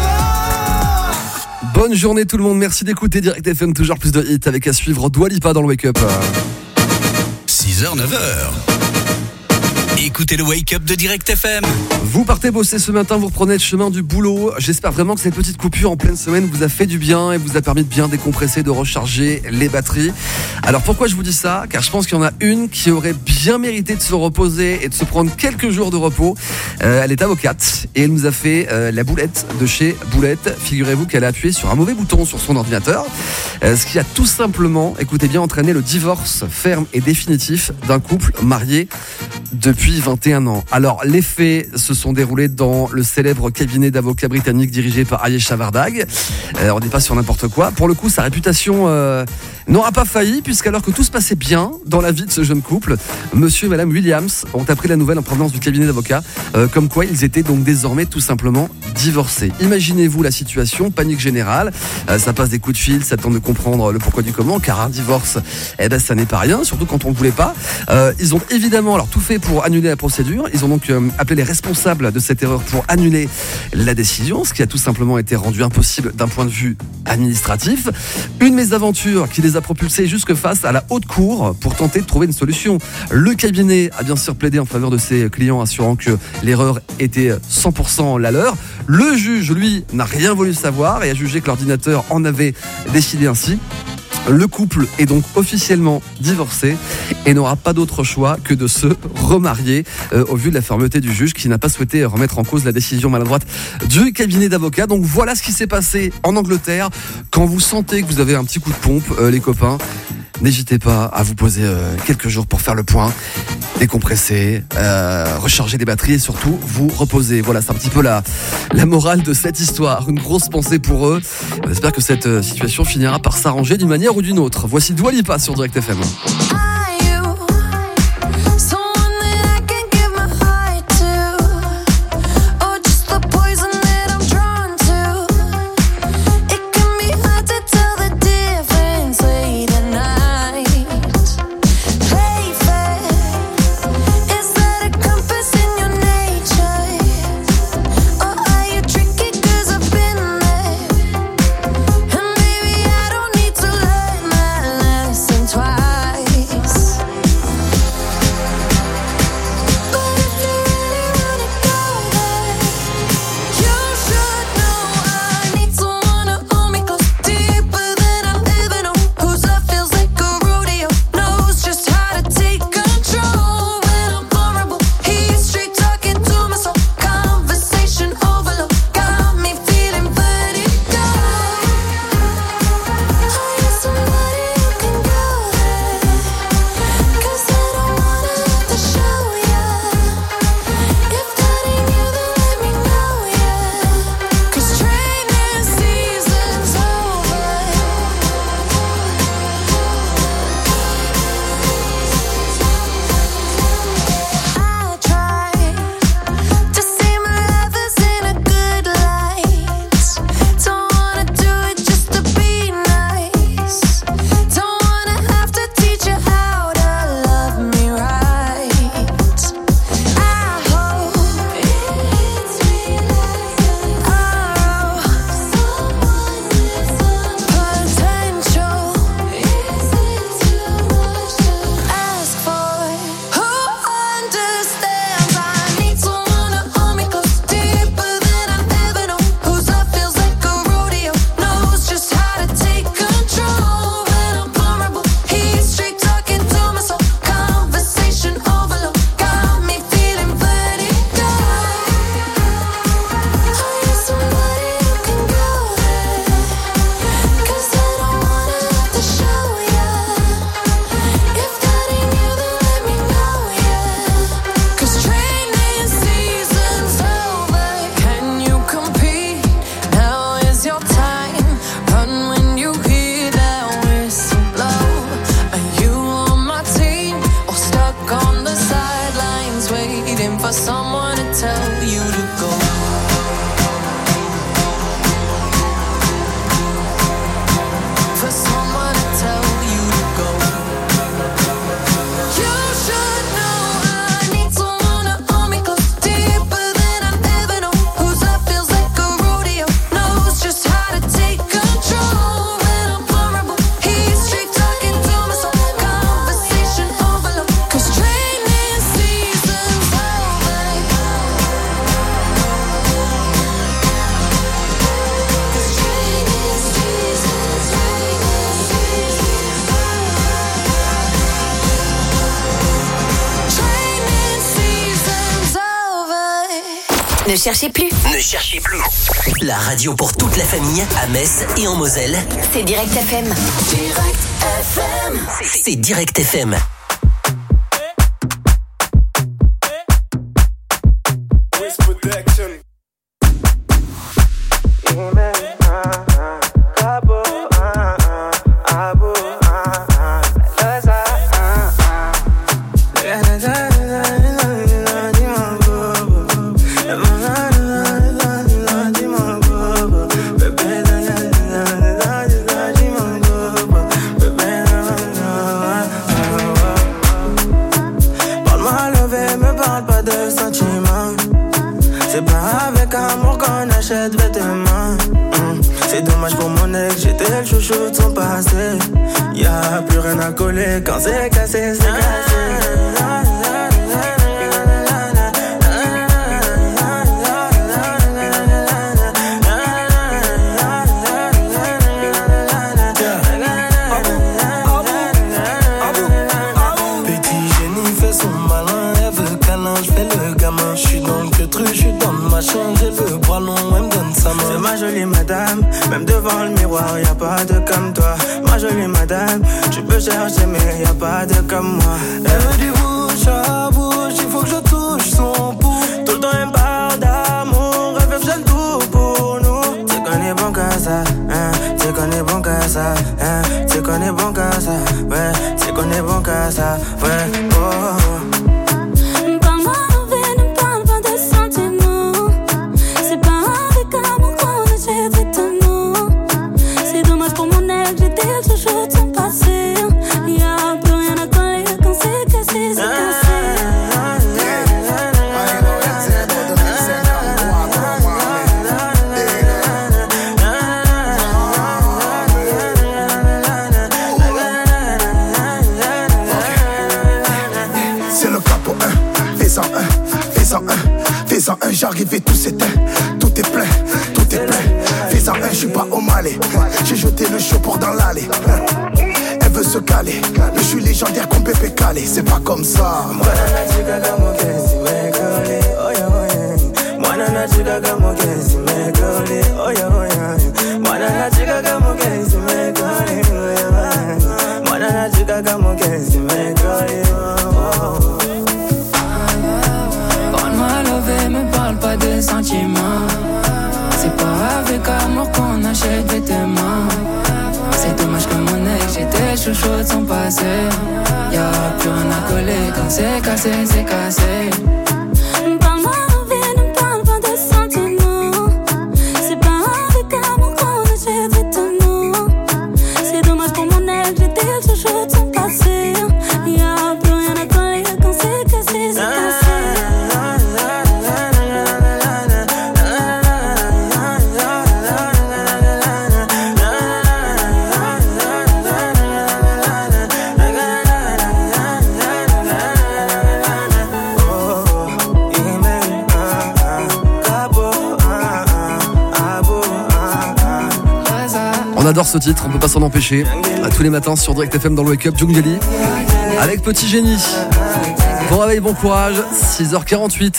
va. Bonne journée tout le monde, merci d'écouter Direct FM, toujours plus de hits avec à suivre Dua Lipa dans le Wake Up. 6h, 9h. Écoutez le Wake Up de Direct FM. Vous partez bosser ce matin, vous reprenez le chemin du boulot. J'espère vraiment que cette petite coupure en pleine semaine vous a fait du bien et vous a permis de bien décompresser, de recharger les batteries. Alors pourquoi je vous dis ça ? Car je pense qu'il y en a une qui aurait bien mérité de se reposer et de se prendre quelques jours de repos. Elle est avocate et elle nous a fait la boulette de chez Boulette. Figurez-vous qu'elle a appuyé sur un mauvais bouton sur son ordinateur, ce qui a tout simplement, écoutez bien, entraîné le divorce ferme et définitif d'un couple marié depuis depuis 21 ans. Alors, les faits se sont déroulés dans le célèbre cabinet d'avocats britannique dirigé par Ayesha Vardag. On n'est pas sur n'importe quoi. Pour le coup, sa réputation n'aura pas failli, puisqu'alors que tout se passait bien dans la vie de ce jeune couple, monsieur et madame Williams ont appris la nouvelle en provenance du cabinet d'avocats, comme quoi ils étaient donc désormais tout simplement divorcés. Imaginez-vous la situation, panique générale, ça passe des coups de fil, ça tente de comprendre le pourquoi du comment, car un divorce, ça n'est pas rien, surtout quand on ne voulait pas. Ils ont évidemment tout fait pour annuler la procédure. Ils ont donc appelé les responsables de cette erreur pour annuler la décision, ce qui a tout simplement été rendu impossible d'un point de vue administratif. Une mésaventure qui les a propulsés jusque face à la haute cour pour tenter de trouver une solution. Le cabinet a bien sûr plaidé en faveur de ses clients, assurant que l'erreur était 100% la leur. Le juge, lui, n'a rien voulu savoir et a jugé que l'ordinateur en avait décidé ainsi. Le couple est donc officiellement divorcé et n'aura pas d'autre choix que de se remarier au vu de la fermeté du juge qui n'a pas souhaité remettre en cause la décision maladroite du cabinet d'avocats. Donc voilà ce qui s'est passé en Angleterre. Quand vous sentez que vous avez un petit coup de pompe, les copains, n'hésitez pas à vous poser quelques jours pour faire le point, décompresser, recharger les batteries et surtout vous reposer. Voilà, c'est un petit peu la morale de cette histoire. Une grosse pensée pour eux. On espère que cette situation finira par s'arranger d'une manière ou d'une autre. Voici Dua Lipa sur Direct FM. Ne cherchez plus. Ne cherchez plus. La radio pour toute la famille à Metz et en Moselle. C'est Direct FM. Direct FM. C'est Direct FM. C'est pas avec amour qu'on achète vêtements. C'est dommage pour mon ex, j'étais le chouchou de son passé. Y'a plus rien à coller quand c'est cassé, c'est cassé. J'ai le bras long, elle me donne sa main. C'est ma jolie madame, même devant le miroir, y'a pas de comme toi. Ma jolie madame, tu peux chercher mais y'a pas de comme moi. Elle me dit bouche à bouche, il faut que je touche son pouls. Tout le temps elle me parle d'amour, elle fait le tout pour nous. C'est qu'on est bon qu'à ça, hein, c'est qu'on est bon qu'à ça, hein, c'est qu'on est bon qu'à ça, ouais, c'est qu'on est bon qu'à ça, ouais, oh. J'arrive et tout s'éteint, tout est plein, Fais-en un, je suis pas au Malais. J'ai jeté le show pour dans l'allée. Elle veut se caler, mais je suis légendaire comme Pépé Calé. C'est pas comme ça. Pas de sentiments. C'est pas avec amour qu'on achète vêtements. C'est dommage que mon ex, j'étais le chouchou de son passé. Y'a plus rien à coller quand c'est cassé, c'est cassé. Parle-moi en vie, ne parle pas de sentiments. C'est pas avec amour qu'on achète vêtements. C'est dommage pour mon ex, j'étais le chouchou de son passé. Y'a plus rien à coller quand c'est cassé, c'est cassé. On adore ce titre, on peut pas s'en empêcher. À tous les matins sur Direct FM dans le Wake Up, Djungeli avec Petit Génie. Bon réveil, bon courage, 6h48.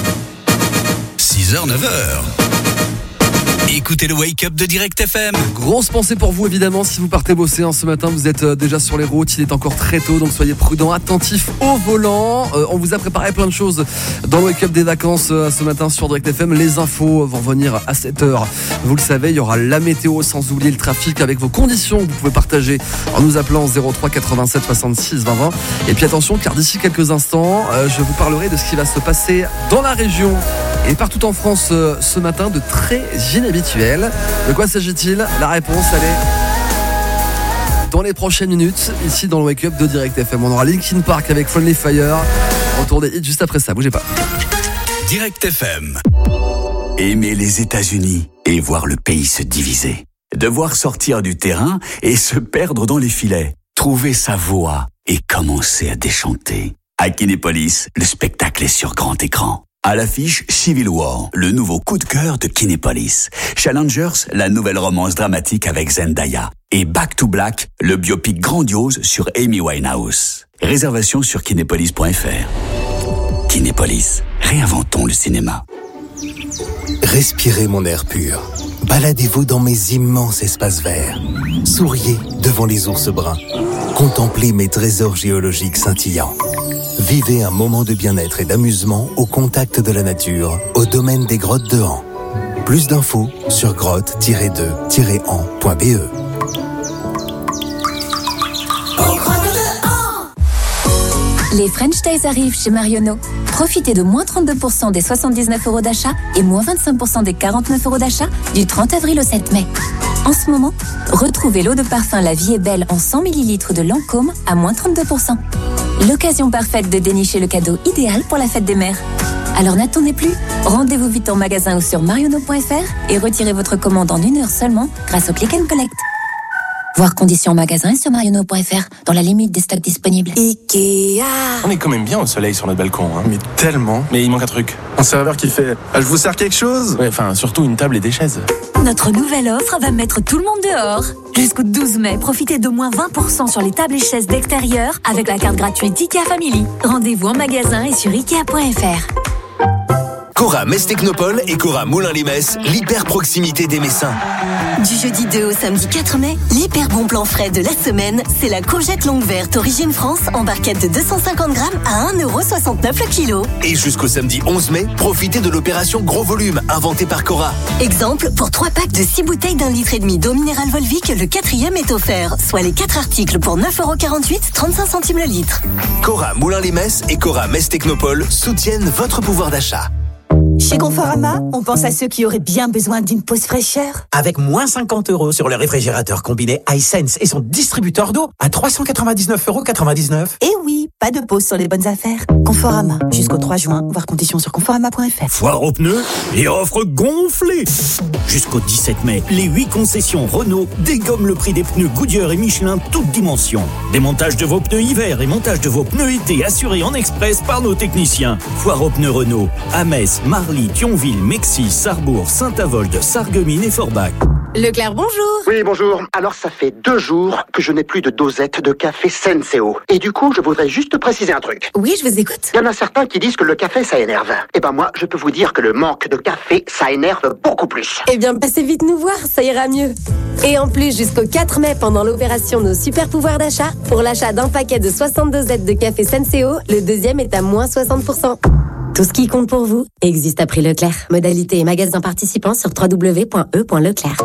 6h, 9h. Écoutez le Wake Up de Direct FM. Grosse pensée pour vous évidemment si vous partez bosser ce matin, vous êtes déjà sur les routes, il est encore très tôt donc soyez prudents, attentifs au volant. On vous a préparé plein de choses dans le Wake Up des vacances ce matin sur Direct FM. Les infos vont venir à 7h. Vous le savez, il y aura la météo sans oublier le trafic avec vos conditions que vous pouvez partager en nous appelant 03 87 66 20 20. Et puis attention car d'ici quelques instants, je vous parlerai de ce qui va se passer dans la région et partout en France ce matin de très inhabituel. De quoi s'agit-il? La réponse, elle est dans les prochaines minutes, ici dans le Wake Up de Direct FM. On aura Linkin Park avec Friendly Fire. Retour des hits juste après ça, bougez pas. Direct FM. Aimer les États-Unis et voir le pays se diviser. Devoir sortir du terrain et se perdre dans les filets. Trouver sa voix et commencer à déchanter. À Kinépolis, le spectacle est sur grand écran. À l'affiche, Civil War, le nouveau coup de cœur de Kinépolis. Challengers, la nouvelle romance dramatique avec Zendaya. Et Back to Black, le biopic grandiose sur Amy Winehouse. Réservation sur kinépolis.fr. Kinépolis, réinventons le cinéma. Respirez mon air pur. Baladez-vous dans mes immenses espaces verts. Souriez devant les ours bruns. Contemplez mes trésors géologiques scintillants. Vivez un moment de bien-être et d'amusement au contact de la nature, au domaine des grottes de Han. Plus d'infos sur grotte-2-en.be. Les French Days arrivent chez Marionneau. Profitez de moins 32% des 79 € d'achat et moins 25% des 49 € d'achat du 30 avril au 7 mai. En ce moment, retrouvez l'eau de parfum La Vie est Belle en 100 ml de Lancôme à moins 32%. L'occasion parfaite de dénicher le cadeau idéal pour la fête des mères. Alors n'attendez plus, rendez-vous vite en magasin ou sur marionneau.fr et retirez votre commande en 1 heure seulement grâce au Click and Collect. Voir conditions en magasin et sur marionneau.fr dans la limite des stocks disponibles. Ikea. On est quand même bien au soleil sur notre balcon, hein. Mais tellement. Mais il manque un truc. Un serveur qui fait « Je vous sers quelque chose ?» Enfin, surtout une table et des chaises. Notre nouvelle offre va mettre tout le monde dehors. Jusqu'au 12 mai, profitez de moins 20% sur les tables et chaises d'extérieur avec la carte gratuite IKEA Family. Rendez-vous en magasin et sur Ikea.fr. Cora Metz Technopole et Cora Moulins-les-Metz, l'hyper proximité des Messins. Du jeudi 2 au samedi 4 mai, l'hyper bon plan frais de la semaine, c'est la courgette longue verte Origine France en barquette de 250 grammes à 1,69 € le kilo. Et jusqu'au samedi 11 mai, profitez de l'opération Gros Volume, inventée par Cora. Exemple, pour 3 packs de 6 bouteilles d'1,5 litre d'eau minérale Volvic, le 4e est offert, soit les 4 articles pour 9,48 €, 35 centimes le litre. Cora Moulins-les-Metz et Cora Metz Technopole soutiennent votre pouvoir d'achat. Chez Conforama, on pense à ceux qui auraient bien besoin d'une pause fraîcheur. Avec moins 50 € sur le réfrigérateur combiné iSense et son distributeur d'eau à 399,99 €. Et oui, pas de pause sur les bonnes affaires. Conforama, jusqu'au 3 juin, voir conditions sur conforama.fr. Foire aux pneus et offre gonflée. Jusqu'au 17 mai, les 8 concessions Renault dégomment le prix des pneus Goodyear et Michelin toutes dimensions. Démontage de vos pneus hiver et montage de vos pneus été assurés en express par nos techniciens. Foire aux pneus Renault à Metz, Marly, Thionville, Mexis, Sarrebourg, Saint-Avold, Sarreguemines et Forbach. Leclerc, bonjour. Oui, bonjour. Alors, ça fait 2 jours que je n'ai plus de dosette de café Senseo. Et du coup, je voudrais juste préciser un truc. Oui, je vous écoute. Il y en a certains qui disent que le café, ça énerve. Eh ben moi, je peux vous dire que le manque de café, ça énerve beaucoup plus. Eh bien, passez vite nous voir, ça ira mieux. Et en plus, jusqu'au 4 mai, pendant l'opération Nos Super Pouvoirs d'achat, pour l'achat d'un paquet de 60 dosettes de café Senseo, le deuxième est à moins 60%. Tout ce qui compte pour vous existe à prix Leclerc. Modalité et magasins participants sur www.e.leclerc.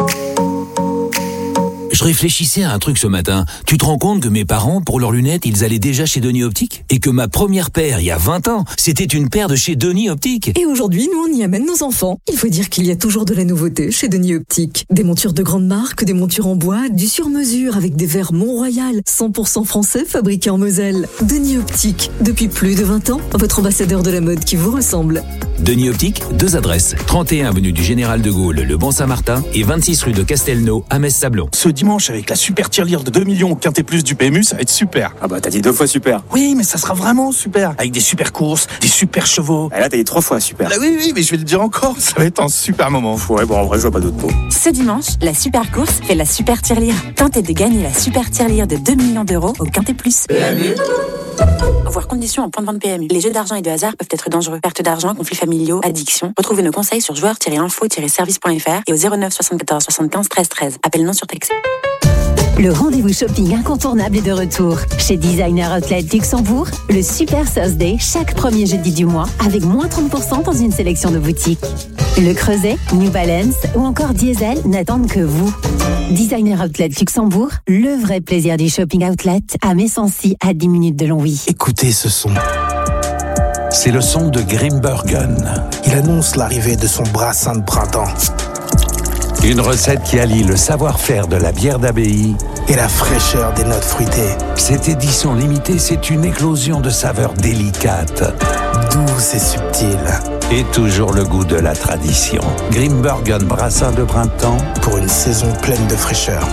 Je réfléchissais à un truc ce matin. Tu te rends compte que mes parents, pour leurs lunettes, ils allaient déjà chez Denis Optique? Et que ma première paire, il y a 20 ans, c'était une paire de chez Denis Optique. Et aujourd'hui, nous, on y amène nos enfants. Il faut dire qu'il y a toujours de la nouveauté chez Denis Optique. Des montures de grande marque, des montures en bois, du sur-mesure avec des verres Mont-Royal, 100% français, fabriqués en Moselle. Denis Optique, depuis plus de 20 ans, votre ambassadeur de la mode qui vous ressemble. Denis Optique, 2 adresses. 31 avenue du Général de Gaulle, le Bon-Saint-Martin, et 26 rue de Castelnau, à Metz-Sablon. Ce dimanche, avec la super tirelire de 2 millions au Quintet Plus du PMU, ça va être super. Ah bah t'as dit 2 fois super. Oui, mais ça sera vraiment super. Avec des super courses, des super chevaux. Et là t'as dit 3 fois super. Ah oui, mais je vais le dire encore, ça va être un super moment. Ouais, bon, en vrai, je vois pas d'autre mot. Ce dimanche, la super course fait la super tirelire. Tentez de gagner la super tirelire de 2 millions d'euros au Quintet Plus. PMU. Voir conditions en point de vente PMU. Les jeux d'argent et de hasard peuvent être dangereux. Perte d'argent, conflits familiaux, addiction. Retrouvez nos conseils sur joueurs-info-service.fr et au 09 74 75 13 13. Appel non surtaxé. Le rendez-vous shopping incontournable est de retour. Chez Designer Outlet Luxembourg, le Super Thursday chaque premier jeudi du mois avec moins 30% dans une sélection de boutiques. Le Creuset, New Balance ou encore Diesel n'attendent que vous. Designer Outlet Luxembourg, le vrai plaisir du shopping outlet à Messancy à 10 minutes de Longwy. Écoutez ce son. C'est le son de Grimbergen. Il annonce l'arrivée de son brassin de printemps. Une recette qui allie le savoir-faire de la bière d'abbaye et la fraîcheur des notes fruitées. Cette édition limitée, c'est une éclosion de saveurs délicates, douces et subtiles. Et toujours le goût de la tradition. Grimbergen brassin de printemps pour une saison pleine de fraîcheur.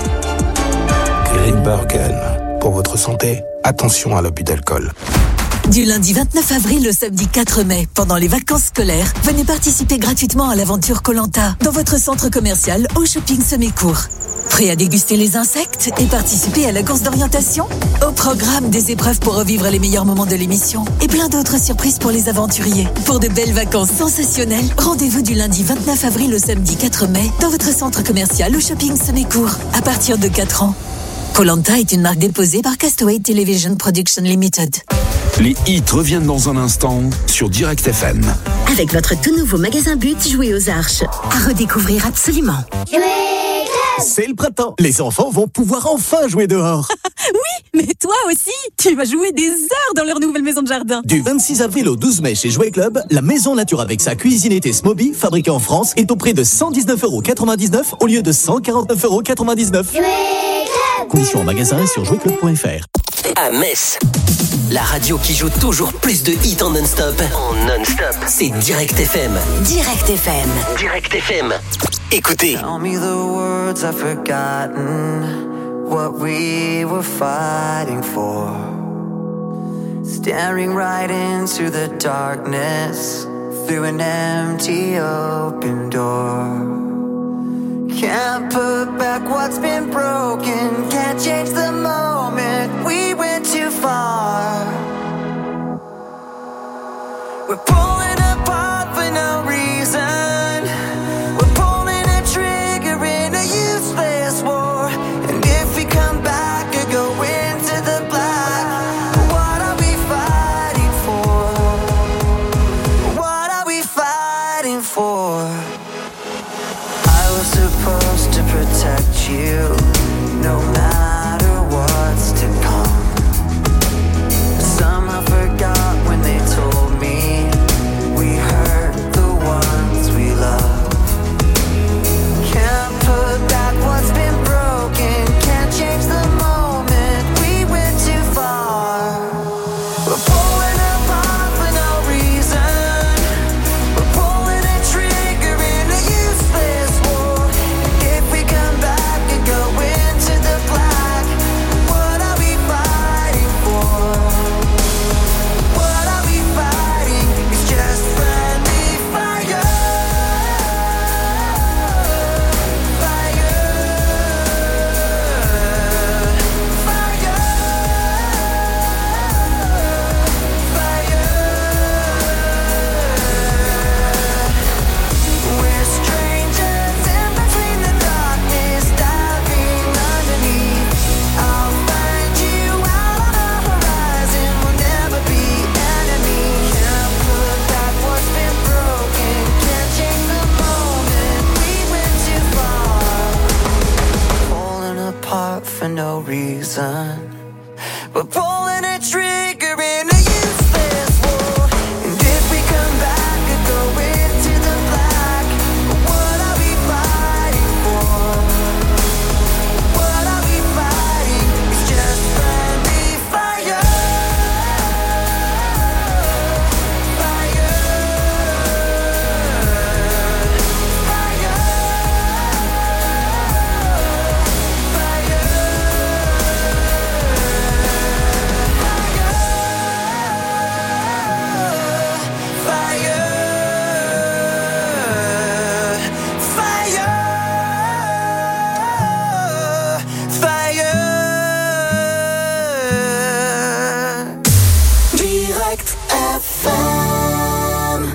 Grimbergen. Pour votre santé, attention à l'abus d'alcool. Du lundi 29 avril au samedi 4 mai, pendant les vacances scolaires, venez participer gratuitement à l'aventure Koh-Lanta dans votre centre commercial au shopping Semécourt. Prêt à déguster les insectes et participer à la course d'orientation? Au programme, des épreuves pour revivre les meilleurs moments de l'émission et plein d'autres surprises pour les aventuriers. Pour de belles vacances sensationnelles, rendez-vous du lundi 29 avril au samedi 4 mai dans votre centre commercial au shopping Semécourt à partir de 4 ans. Koh-Lanta est une marque déposée par Castaway Television Production Limited. Les hits reviennent dans un instant sur Direct FM. Avec votre tout nouveau magasin But, jouez aux Arches. À redécouvrir absolument. C'est le printemps. Les enfants vont pouvoir enfin jouer dehors. Oui, mais toi aussi, tu vas jouer des heures dans leur nouvelle maison de jardin. Du 26 avril au 12 mai chez Jouet Club, la maison nature avec sa cuisinette Smoby, fabriquée en France, est au prix de 119,99€ au lieu de 149,99€. Conditions en magasin et sur jouetclub.fr. À Metz, la radio qui joue toujours plus de hits en non-stop. C'est Direct FM. Direct FM. Direct FM. Écoutez. Tell me the words I've forgotten, what we were fighting for. Staring right into the darkness, through an empty open door. Can't put back what's been broken, can't change the moment, we went too far. We're pulling apart for no reason, we're pulling a trigger in a useless war. And if we come back or go into the black, what are we fighting for? What are we fighting for? I was supposed to protect you, no matter what's to come. Somehow forgot when they told me we hurt the ones we love. Can't put back what's been broken, can't change the moment, we went too far. We're pulling apart for no reason, we're pulling a trigger in a useless war. If we come back and go into the black, what are we fighting for? What are we fighting? It's just friendly fire. We're strangers in between the darkness, diving underneath. I'll find you out on the horizon, we'll never be enemies. Can't put back what's been broken, can't change the moment, we went too far. Falling apart for no reason, we're pulling a trigger in a useless war. And if we come back and go into the black, what are we fighting for? What are we fighting? It's just friendly fire. Direct FM.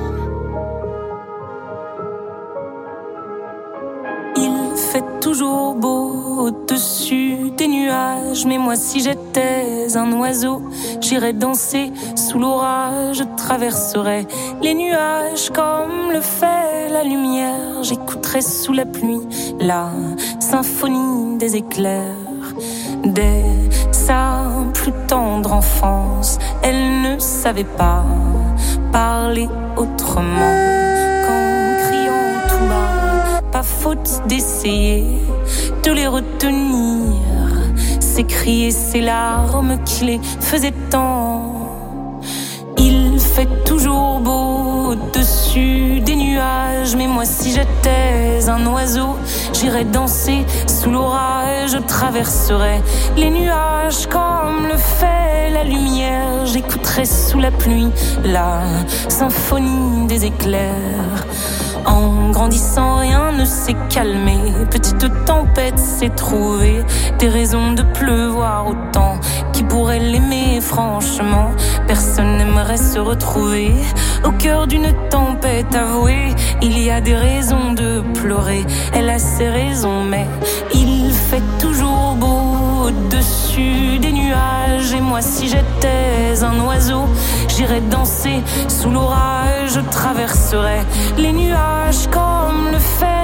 Il fait toujours beau au-dessus des nuages, mais moi si j'étais un oiseau, j'irais danser sous l'orage, je traverserais les nuages comme le fait la lumière, j'écouterais sous la pluie la symphonie des éclairs. Dès sa plus tendre enfance, elle ne savait pas parler autrement qu'en criant tout bas. Pas faute d'essayer de les retenir, ses cris et ses larmes qui les faisaient tant. Il fait toujours beau au-dessus des nuages, mais moi si j'étais un oiseau, j'irais danser sous l'orage, je traverserais les nuages comme le fait la lumière, j'écouterais sous la pluie la symphonie des éclairs. En grandissant, rien ne s'est calmé. Petite tempête s'est trouvée, des raisons de pleuvoir autant. Qui pourrait l'aimer franchement? Personne n'aimerait se retrouver au cœur d'une tempête avouée. Il y a des raisons de pleurer, elle a ses raisons, mais il fait toujours beau au-dessus au-dessus des nuages. Et moi si j'étais un oiseau, j'irais danser sous l'orage. Je traverserais les nuages comme le fait